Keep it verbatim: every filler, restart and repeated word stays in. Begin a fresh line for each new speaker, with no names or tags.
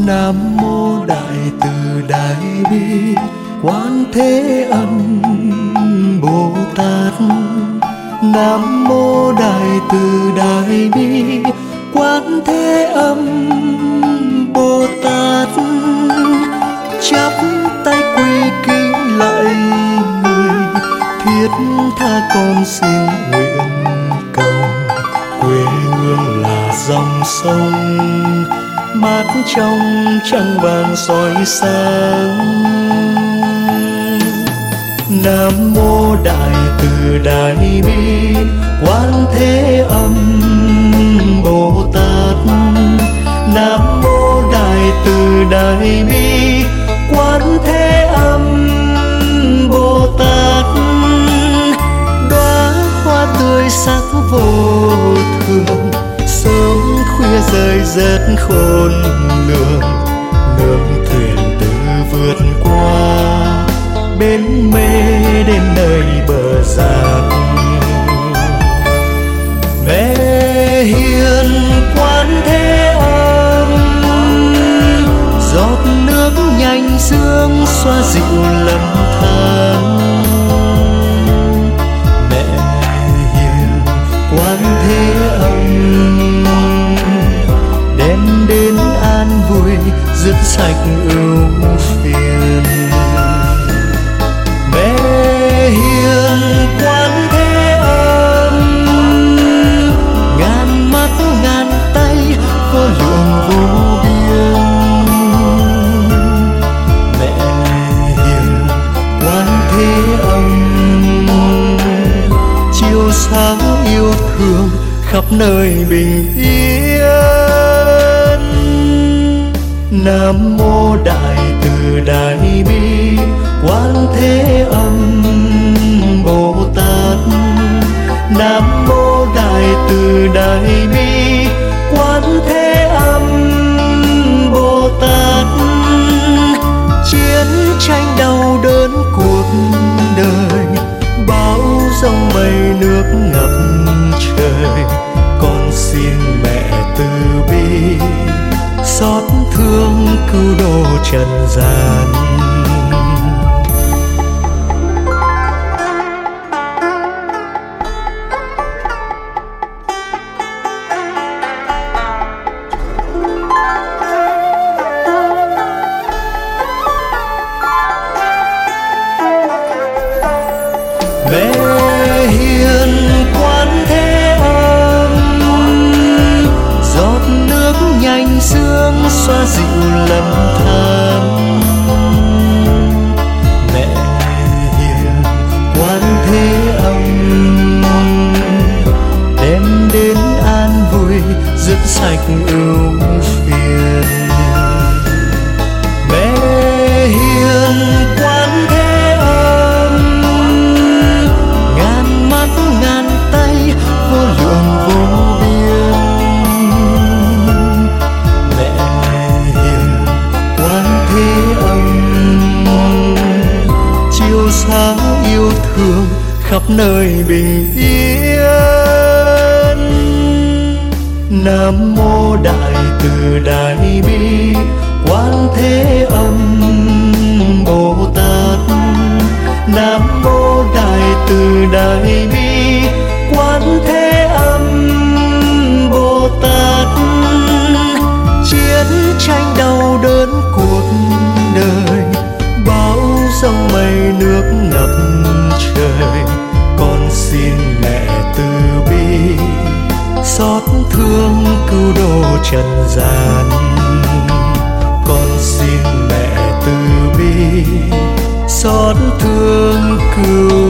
Nam mô Đại Từ Đại Bi Quán Thế Âm Bồ Tát. Nam mô Đại Từ Đại Bi Quán Thế Âm Bồ Tát. Chắp tay quy kính lạy người, thiết tha con xin nguyện cầu. Quê hương là dòng sông mát trong trăng vàng soi sáng. Nam mô Đại Từ Đại Bi Quán Thế Âm Bồ Tát. Nam mô Đại Từ Đại Bi Quán Thế Âm Bồ Tát. Đóa hoa tươi sắc vô thường, sớm khuya rơi rất khôn lường. Nương thuyền từ vượt qua bến mê đến nơi bờ giác. Mẹ hiền Quán Thế Âm, giọt nước nhanh sương xoa dịu lầm than. Mẹ hiền Quán Thế Âm, đem đến an vui dứt sạch ưu phiền. Mẹ hiền Quán Thế Âm, ngàn mắt ngàn tay vô lượng vô biên. Mẹ hiền Quán Thế Âm, chiếu sáng yêu thương khắp nơi bình yên. Nam mô Đại Từ Đại Bi Quán Thế Âm Bồ Tát. Nam mô Đại Từ Đại Bi Quán Thế Âm Bồ Tát. Chiến tranh đau đớn cuộc đời, bão giông mây nước ngập trời. Con xin mẹ từ bi xót thương cứu độ trần gian. Mẹ hiền Quán Thế Âm, giọt nước nhanh sương xoa dịu lầm than. Mẹ hiền Quán Thế Âm, đem đến an vui dứt sạch ưu phiền. Mẹ hiền Quán Thế Âm, ngàn mắt ngàn tay vô lượng vô biên. Mẹ hiền Quán Thế Âm, chiếu sáng yêu thương khắp nơi bình yên. Nam mô Đại Từ Đại Bi Quán Thế Âm Bồ Tát. Nam mô Đại Từ Đại Bi Quán Thế Âm Bồ Tát. Chiến tranh đau đớn cuộc đời, bão giông mây nước ngập trời. Con xin mẹ từ bi xót thương cứu độ trần gian. Con xin mẹ từ bi xót thương cứu